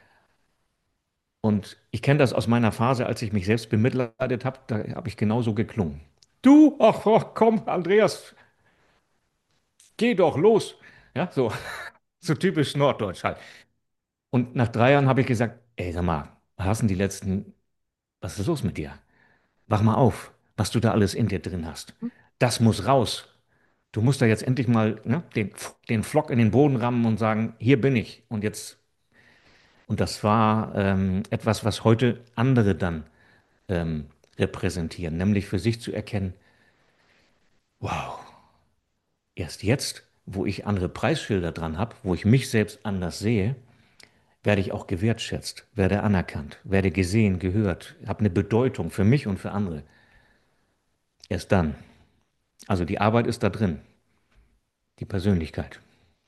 Und ich kenne das aus meiner Phase, als ich mich selbst bemitleidet habe, da habe ich genauso geklungen. Du, ach, ach komm, Andreas, geh doch los. Ja, so, so typisch Norddeutsch halt. Und nach drei Jahren habe ich gesagt, ey, sag mal, was hast denn die letzten, was ist los mit dir? Wach mal auf, was du da alles in dir drin hast. Das muss raus. Du musst da jetzt endlich mal, ne, den, den Pflock in den Boden rammen und sagen, hier bin ich. Und jetzt, und das war ähm, etwas, was heute andere dann ähm, repräsentieren, nämlich für sich zu erkennen, wow, erst jetzt, wo ich andere Preisschilder dran habe, wo ich mich selbst anders sehe, werde ich auch gewertschätzt, werde anerkannt, werde gesehen, gehört, habe eine Bedeutung für mich und für andere. Erst dann. Also die Arbeit ist da drin, die Persönlichkeit.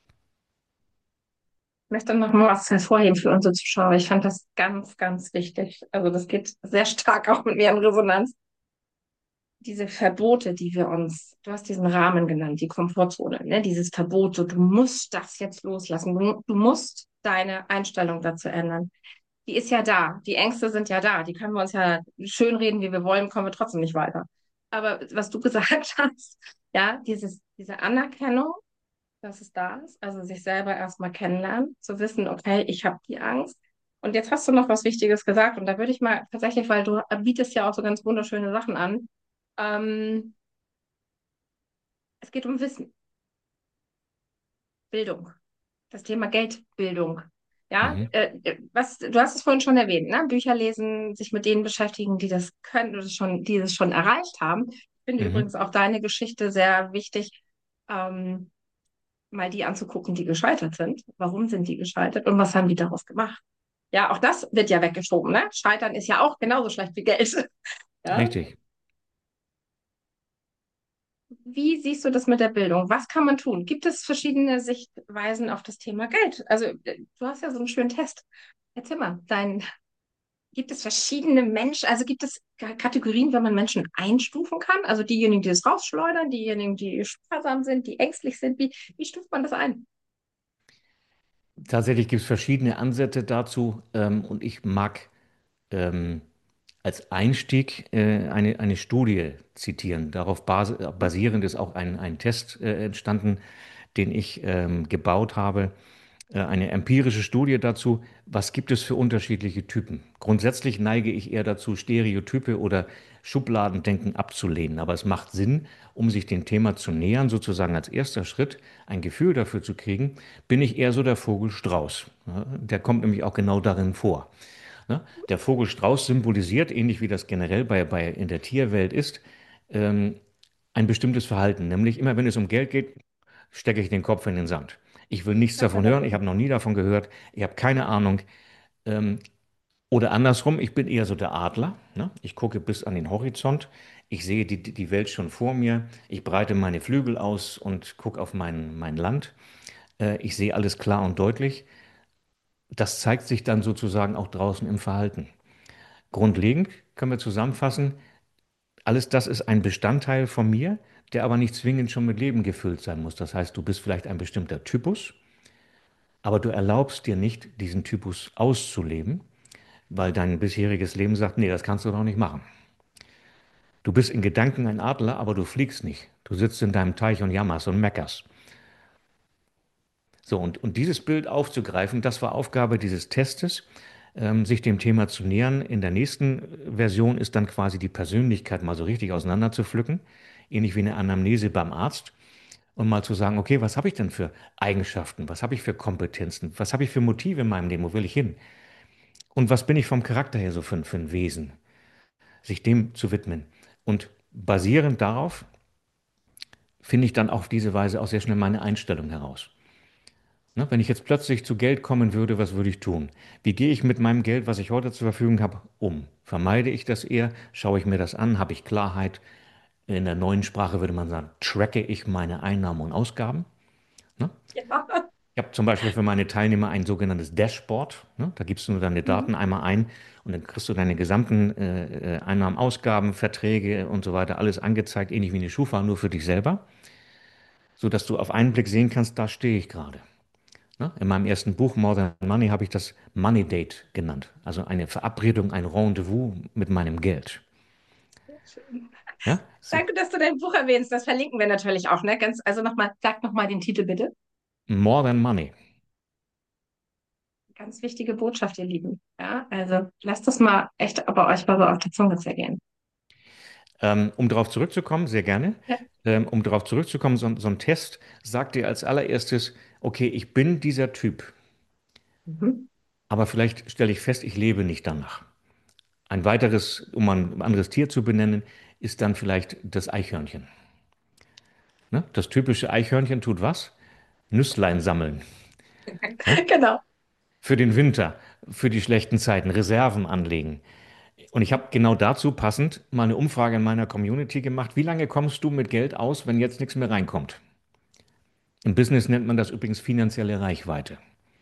Ich möchte noch mal was hervorheben für unsere Zuschauer. Ich fand das ganz, ganz wichtig. Also das geht sehr stark auch mit mir in Resonanz. Diese Verbote, die wir uns, du hast diesen Rahmen genannt, die Komfortzone, ne? Dieses Verbot, so, du musst das jetzt loslassen. Du, du musst deine Einstellung dazu ändern. Die ist ja da. Die Ängste sind ja da. Die können wir uns ja schönreden, wie wir wollen, kommen wir trotzdem nicht weiter. Aber was du gesagt hast, ja, dieses, diese Anerkennung, dass es da ist. Also sich selber erstmal kennenlernen, zu wissen, okay, ich habe die Angst. Und jetzt hast du noch was Wichtiges gesagt. Und da würde ich mal tatsächlich, weil du bietest ja auch so ganz wunderschöne Sachen an. Ähm, Es geht um Wissen, Bildung, das Thema Geldbildung. Ja, Mhm. äh, äh, was, du hast es vorhin schon erwähnt, ne? Bücher lesen, sich mit denen beschäftigen, die das können oder schon, die es schon erreicht haben. Ich finde Mhm. übrigens auch deine Geschichte sehr wichtig, ähm, mal die anzugucken, die gescheitert sind. Warum sind die gescheitert und was haben die daraus gemacht? Ja, auch das wird ja weggeschoben, ne? Scheitern ist ja auch genauso schlecht wie Geld. Ja? Richtig. Wie siehst du das mit der Bildung? Was kann man tun? Gibt es verschiedene Sichtweisen auf das Thema Geld? Also, äh, du hast ja so einen schönen Test. Erzähl mal, dein, gibt es verschiedene Menschen, also gibt es K- Kategorien, wenn man Menschen einstufen kann? Also diejenigen, die es rausschleudern, diejenigen, die sparsam sind, die ängstlich sind. Wie, wie stuft man das ein? Tatsächlich gibt es verschiedene Ansätze dazu, ähm, und ich mag ähm, als Einstieg äh, eine, eine Studie zitieren. Darauf bas basierend ist auch ein, ein Test äh, entstanden, den ich ähm, gebaut habe. Äh, eine empirische Studie dazu, was gibt es für unterschiedliche Typen. Grundsätzlich neige ich eher dazu, Stereotype oder Schubladendenken abzulehnen. Aber es macht Sinn, um sich dem Thema zu nähern, sozusagen als erster Schritt ein Gefühl dafür zu kriegen, bin ich eher so der Vogel-Strauß. Ja, der kommt nämlich auch genau darin vor. Ne? Der Vogel-Strauß symbolisiert, ähnlich wie das generell bei, bei in der Tierwelt ist, ähm, ein bestimmtes Verhalten. Nämlich immer, wenn es um Geld geht, stecke ich den Kopf in den Sand. Ich will nichts davon hören, ich habe noch nie davon gehört, ich habe keine Ahnung. Ähm, oder andersrum, ich bin eher so der Adler. Ne? Ich gucke bis an den Horizont, ich sehe die, die Welt schon vor mir, ich breite meine Flügel aus und gucke auf mein, mein Land. Äh, ich sehe alles klar und deutlich. Das zeigt sich dann sozusagen auch draußen im Verhalten. Grundlegend können wir zusammenfassen, alles das ist ein Bestandteil von mir, der aber nicht zwingend schon mit Leben gefüllt sein muss. Das heißt, du bist vielleicht ein bestimmter Typus, aber du erlaubst dir nicht, diesen Typus auszuleben, weil dein bisheriges Leben sagt, nee, das kannst du doch nicht machen. Du bist in Gedanken ein Adler, aber du fliegst nicht. Du sitzt in deinem Teich und jammerst und meckerst. So, und, und dieses Bild aufzugreifen, das war Aufgabe dieses Testes, ähm, sich dem Thema zu nähern. In der nächsten Version ist dann quasi die Persönlichkeit mal so richtig auseinander zu pflücken, ähnlich wie eine Anamnese beim Arzt, und mal zu sagen, okay, was habe ich denn für Eigenschaften, was habe ich für Kompetenzen, was habe ich für Motive in meinem Leben, wo will ich hin? Und was bin ich vom Charakter her so für, für ein Wesen? Sich dem zu widmen. Und basierend darauf finde ich dann auf diese Weise auch sehr schnell meine Einstellung heraus. Ne, wenn ich jetzt plötzlich zu Geld kommen würde, was würde ich tun? Wie gehe ich mit meinem Geld, was ich heute zur Verfügung habe, um? Vermeide ich das eher? Schaue ich mir das an? Habe ich Klarheit? In der neuen Sprache würde man sagen, tracke ich meine Einnahmen und Ausgaben? Ne? Ja. Ich habe zum Beispiel für meine Teilnehmer ein sogenanntes Dashboard. Ne? Da gibst du nur deine Mhm. Daten einmal ein und dann kriegst du deine gesamten äh, äh, Einnahmen, Ausgaben, Verträge und so weiter, alles angezeigt, ähnlich wie eine Schufa, nur für dich selber, sodass du auf einen Blick sehen kannst, da stehe ich gerade. Ne? In meinem ersten Buch More Than Money habe ich das Money Date genannt, also eine Verabredung, ein Rendezvous mit meinem Geld. Schön. Ja? So. Danke, dass du dein Buch erwähnst. Das verlinken wir natürlich auch, ne? Ganz, also nochmal, sag nochmal den Titel bitte. More Than Money. Ganz wichtige Botschaft, ihr Lieben. Ja, also lasst das mal echt bei euch mal so auf der Zunge zergehen. Ähm, um darauf zurückzukommen, sehr gerne, Ja. ähm, um darauf zurückzukommen, so, so ein Test sagt dir als allererstes, okay, ich bin dieser Typ, Mhm. aber vielleicht stelle ich fest, ich lebe nicht danach. Ein weiteres, um ein anderes Tier zu benennen, ist dann vielleicht das Eichhörnchen. Ne? Das typische Eichhörnchen tut was? Nüsslein sammeln. Ja? Genau. Für den Winter, für die schlechten Zeiten, Reserven anlegen. Und ich habe genau dazu passend mal eine Umfrage in meiner Community gemacht. Wie lange kommst du mit Geld aus, wenn jetzt nichts mehr reinkommt? Im Business nennt man das übrigens finanzielle Reichweite.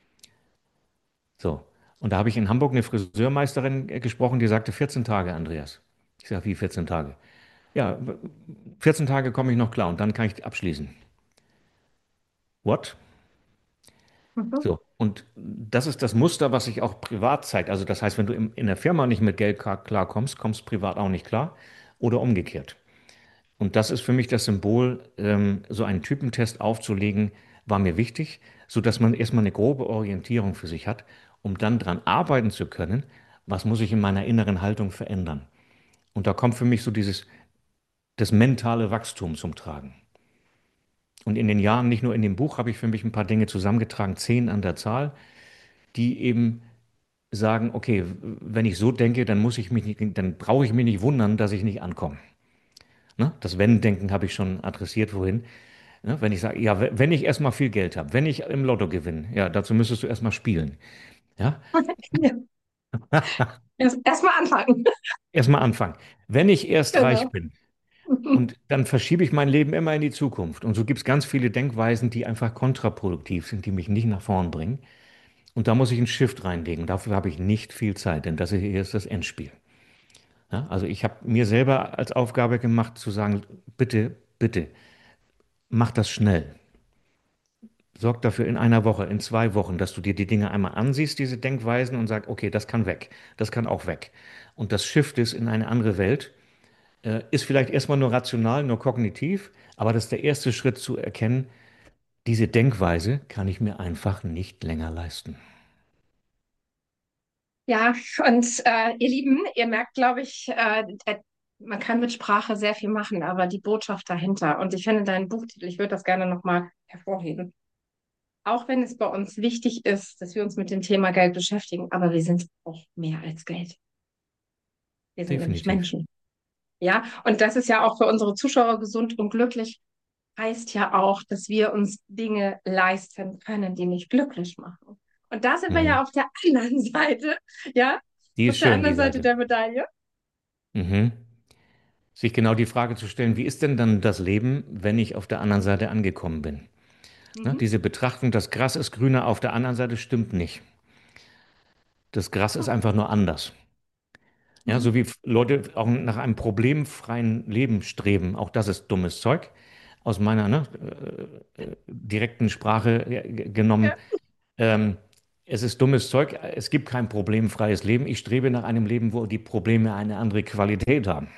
So. Und da habe ich in Hamburg eine Friseurmeisterin äh, gesprochen, die sagte vierzehn Tage, Andreas. Ich sage, wie vierzehn Tage? Ja, vierzehn Tage komme ich noch klar und dann kann ich abschließen. What? Mhm. So. Und das ist das Muster, was sich auch privat zeigt. Also das heißt, wenn du im, in der Firma nicht mit Geld klar, klarkommst, kommst privat auch nicht klar oder umgekehrt. Und das ist für mich das Symbol, ähm, so einen Typentest aufzulegen, war mir wichtig, sodass man erstmal eine grobe Orientierung für sich hat, um dann dran arbeiten zu können, was muss ich in meiner inneren Haltung verändern. Und da kommt für mich so dieses, das mentale Wachstum zum Tragen. Und in den Jahren, nicht nur in dem Buch, habe ich für mich ein paar Dinge zusammengetragen, zehn an der Zahl, die eben sagen, okay, wenn ich so denke, dann muss ich mich nicht, dann brauche ich mich nicht wundern, dass ich nicht ankomme. Ne? Das Wenn-Denken habe ich schon adressiert vorhin. Ne? Wenn ich sage, ja, wenn ich erstmal viel Geld habe, wenn ich im Lotto gewinne, ja, dazu müsstest du erstmal spielen. Ja? Ja. Erst, erst mal anfangen. Erstmal anfangen. Wenn ich erst reich Genau. bin, und dann verschiebe ich mein Leben immer in die Zukunft. Und so gibt es ganz viele Denkweisen, die einfach kontraproduktiv sind, die mich nicht nach vorn bringen. Und da muss ich einen Shift reinlegen. Dafür habe ich nicht viel Zeit, denn das hier ist das Endspiel. Ja, also ich habe mir selber als Aufgabe gemacht zu sagen, bitte, bitte, mach das schnell. Sorg dafür in einer Woche, in zwei Wochen, dass du dir die Dinge einmal ansiehst, diese Denkweisen, und sagst, okay, das kann weg, das kann auch weg. Und das Shift ist in eine andere Welt. Äh, ist vielleicht erstmal nur rational, nur kognitiv, aber das ist der erste Schritt zu erkennen, diese Denkweise kann ich mir einfach nicht länger leisten. Ja, und äh, ihr Lieben, ihr merkt, glaube ich, äh, äh, man kann mit Sprache sehr viel machen, aber die Botschaft dahinter. Und ich finde deinen Buchtitel, ich würde das gerne nochmal hervorheben. Auch wenn es bei uns wichtig ist, dass wir uns mit dem Thema Geld beschäftigen, aber wir sind auch mehr als Geld. Wir sind nämlich Definitiv. Menschen. Ja, und das ist ja auch für unsere Zuschauer gesund und glücklich, heißt ja auch, dass wir uns Dinge leisten können, die mich glücklich machen. Und da sind wir Mhm. ja auf der anderen Seite, ja, Die auf ist der schön, die anderen Seite Seite. der Medaille. Mhm. Sich genau die Frage zu stellen, wie ist denn dann das Leben, wenn ich auf der anderen Seite angekommen bin? Ne, Mhm. diese Betrachtung, das Gras ist grüner auf der anderen Seite, stimmt nicht. Das Gras ist einfach nur anders. Ja, Mhm. so wie Leute auch nach einem problemfreien Leben streben, auch das ist dummes Zeug. Aus meiner ne, äh, äh, direkten Sprache äh, genommen. Ja. Ähm, es ist dummes Zeug. Es gibt kein problemfreies Leben. Ich strebe nach einem Leben, wo die Probleme eine andere Qualität haben.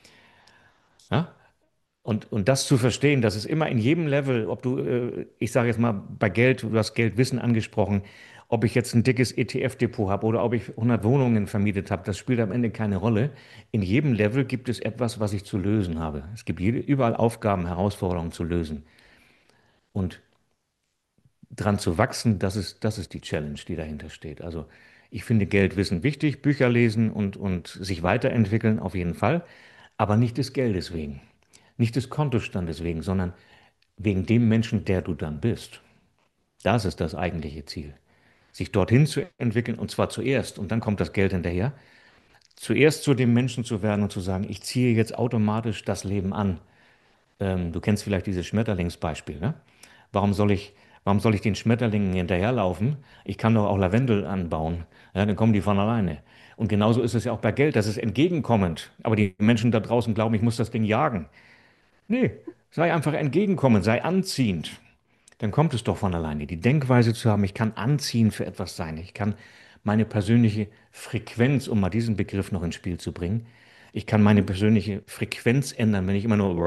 Ja? Und, und das zu verstehen, dass es immer in jedem Level, ob du, äh, ich sage jetzt mal bei Geld, du hast Geldwissen angesprochen, ob ich jetzt ein dickes E T F-Depot habe oder ob ich hundert Wohnungen vermietet habe, das spielt am Ende keine Rolle. In jedem Level gibt es etwas, was ich zu lösen habe. Es gibt jede, überall Aufgaben, Herausforderungen zu lösen. Und dran zu wachsen, das ist, das ist die Challenge, die dahinter steht. Also ich finde Geldwissen wichtig, Bücher lesen und, und sich weiterentwickeln auf jeden Fall, aber nicht des Geldes wegen, nicht des Kontostandes wegen, sondern wegen dem Menschen, der du dann bist. Das ist das eigentliche Ziel. Sich dorthin zu entwickeln und zwar zuerst und dann kommt das Geld hinterher. Zuerst zu dem Menschen zu werden und zu sagen, ich ziehe jetzt automatisch das Leben an. Ähm, du kennst vielleicht dieses Schmetterlingsbeispiel, ne? Warum soll ich, warum soll ich den Schmetterlingen hinterherlaufen? Ich kann doch auch Lavendel anbauen. Ja, dann kommen die von alleine. Und genauso ist es ja auch bei Geld. Das ist entgegenkommend. Aber die Menschen da draußen glauben, ich muss das Ding jagen. Nee, sei einfach entgegenkommend, sei anziehend. Dann kommt es doch von alleine. Die Denkweise zu haben, ich kann anziehend für etwas sein. Ich kann meine persönliche Frequenz, um mal diesen Begriff noch ins Spiel zu bringen, ich kann meine Mhm. persönliche Frequenz ändern, wenn ich immer nur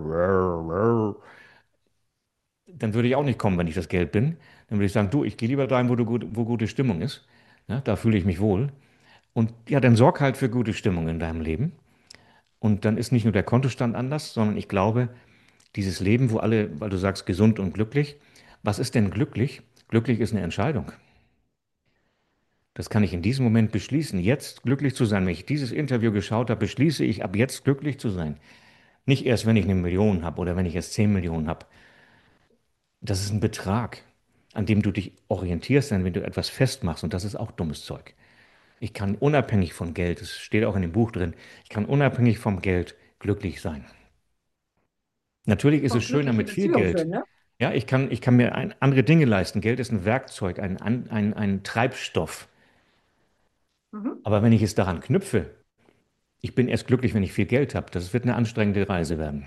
dann würde ich auch nicht kommen, wenn ich das Geld bin. Dann würde ich sagen, du, ich gehe lieber dahin, wo, du gut, wo gute Stimmung ist. Ja, da fühle ich mich wohl. Und ja, dann sorg halt für gute Stimmung in deinem Leben. Und dann ist nicht nur der Kontostand anders, sondern ich glaube, dieses Leben, wo alle, weil du sagst, gesund und glücklich, was ist denn glücklich? Glücklich ist eine Entscheidung. Das kann ich in diesem Moment beschließen, jetzt glücklich zu sein. Wenn ich dieses Interview geschaut habe, beschließe ich, ab jetzt glücklich zu sein. Nicht erst, wenn ich eine Million habe oder wenn ich erst zehn Millionen habe. Das ist ein Betrag, an dem du dich orientierst, wenn du etwas festmachst. Und das ist auch dummes Zeug. Ich kann unabhängig von Geld, das steht auch in dem Buch drin, ich kann unabhängig vom Geld glücklich sein. Natürlich ist es Auch schöner glückliche mit viel Beziehungen führen, Geld. ne? Ja, ich kann, ich kann mir ein, andere Dinge leisten. Geld ist ein Werkzeug, ein, ein, ein, ein Treibstoff. Mhm. Aber wenn ich es daran knüpfe, ich bin erst glücklich, wenn ich viel Geld habe, das wird eine anstrengende Reise werden.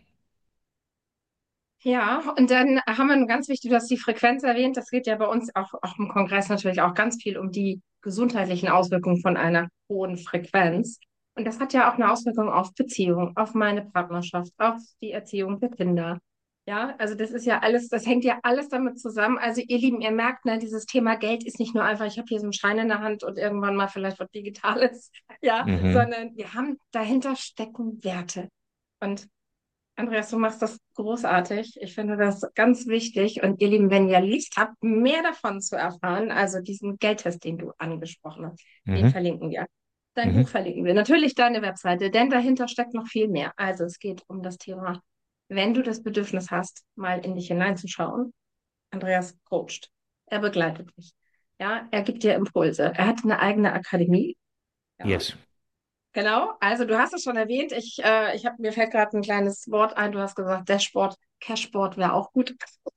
Ja, und dann haben wir ganz wichtig, du hast die Frequenz erwähnt. Das geht ja bei uns auch, auch im Kongress natürlich auch ganz viel um die gesundheitlichen Auswirkungen von einer hohen Frequenz. Und das hat ja auch eine Auswirkung auf Beziehung, auf meine Partnerschaft, auf die Erziehung der Kinder. Ja, also das ist ja alles, das hängt ja alles damit zusammen. Also ihr Lieben, ihr merkt, ne, dieses Thema Geld ist nicht nur einfach, ich habe hier so einen Schein in der Hand und irgendwann mal vielleicht was Digitales, ja, Mhm. sondern wir haben dahinter stecken Werte. Und Andreas, du machst das großartig. Ich finde das ganz wichtig. Und ihr Lieben, wenn ihr Lust habt, mehr davon zu erfahren, also diesen Geldtest, den du angesprochen hast, den Mhm. verlinken wir. Dein Buch Mhm. verlinken wir. Natürlich deine Webseite, denn dahinter steckt noch viel mehr. Also es geht um das Thema, wenn du das Bedürfnis hast, mal in dich hineinzuschauen. Andreas coacht. Er begleitet dich. Ja, er gibt dir Impulse. Er hat eine eigene Akademie. Ja, Yes. genau, also du hast es schon erwähnt. Ich, äh, ich hab, mir fällt gerade ein kleines Wort ein. Du hast gesagt, Dashboard, Cashboard wäre auch gut.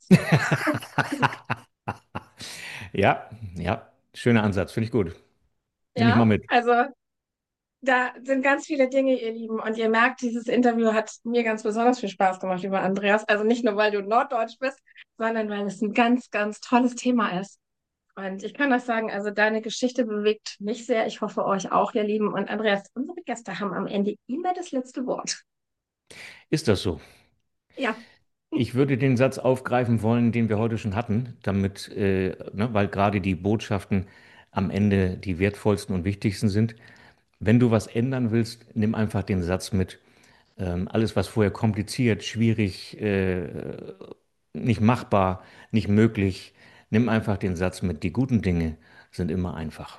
Ja, ja, schöner Ansatz, finde ich gut. Nehme ich mal Ja, mit. also da sind ganz viele Dinge, ihr Lieben. Und ihr merkt, dieses Interview hat mir ganz besonders viel Spaß gemacht, lieber Andreas. Also nicht nur, weil du Norddeutsch bist, sondern weil es ein ganz, ganz tolles Thema ist. Und ich kann euch sagen, also deine Geschichte bewegt mich sehr. Ich hoffe euch auch, ihr Lieben. Und Andreas, unsere Gäste haben am Ende immer das letzte Wort. Ist das so? Ja. Ich würde den Satz aufgreifen wollen, den wir heute schon hatten, damit, äh, ne, weil gerade die Botschaften am Ende die wertvollsten und wichtigsten sind. Wenn du was ändern willst, nimm einfach den Satz mit. Ähm, alles, was vorher kompliziert, schwierig, äh, nicht machbar, nicht möglich, nimm einfach den Satz mit. Die guten Dinge sind immer einfach.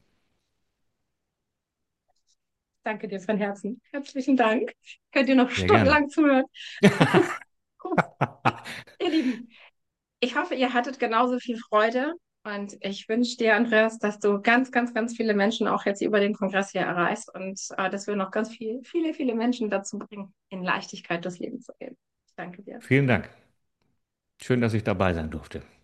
Danke dir von Herzen. Herzlichen Dank. Könnt ihr noch Sehr gerne. stundenlang zuhören. Ihr Lieben, ich hoffe, ihr hattet genauso viel Freude und ich wünsche dir, Andreas, dass du ganz, ganz, ganz viele Menschen auch jetzt über den Kongress hier erreichst und äh, dass wir noch ganz viel, viele, viele Menschen dazu bringen, in Leichtigkeit durchs Leben zu gehen. Ich danke dir. Vielen Dank. Schön, dass ich dabei sein durfte.